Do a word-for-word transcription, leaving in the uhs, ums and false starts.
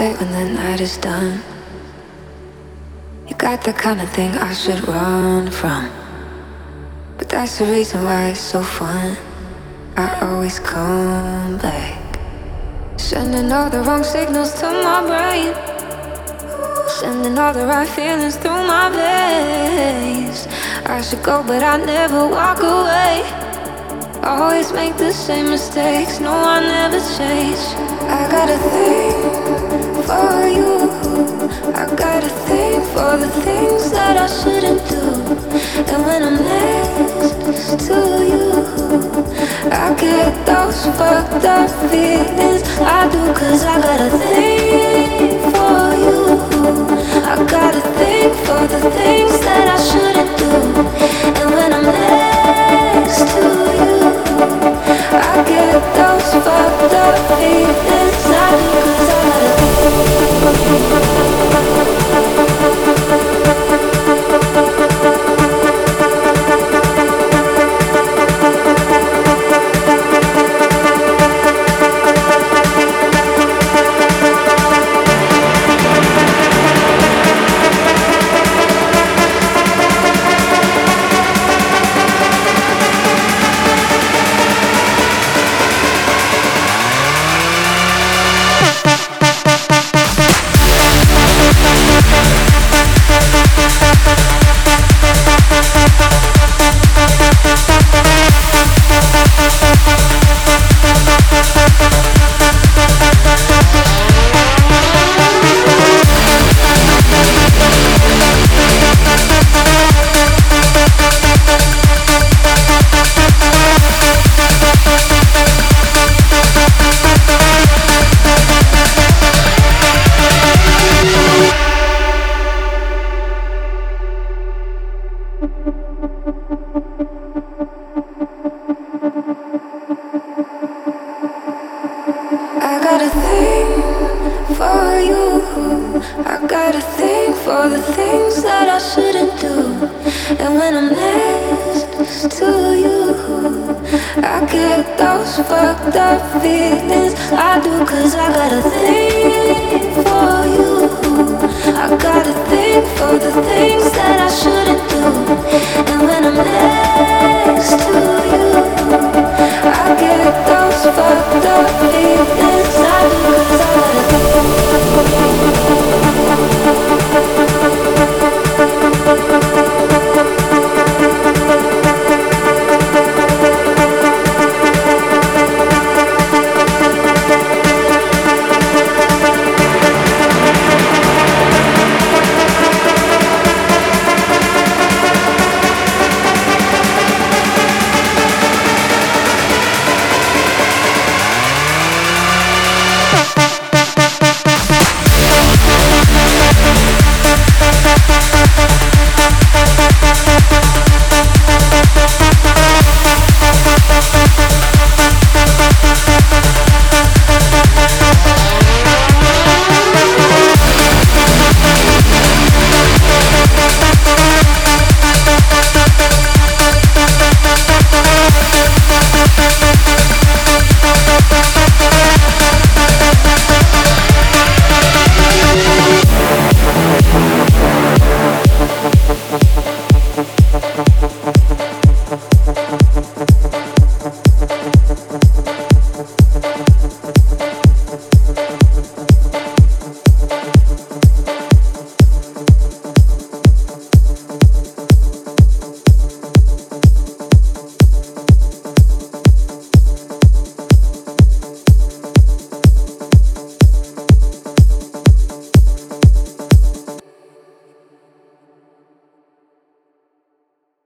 stay when the night is done. You got the kind of thing I should run from, but that's the reason why it's so fun. I always come back, sending all the wrong signals to my brain, sending all the right feelings through my veins. I should go, but I never walk away. Always make the same mistakes, no, I never change. I got a thing for you, I got a thing for the things that I shouldn't do. And when I'm next to you, I get those fucked up feelings. I do, cause I got a thing for you. I got a thing for the things that I shouldn't do. And when I'm next to you, I get those fucked up feelings. I do, cause I got a for the things that I shouldn't do.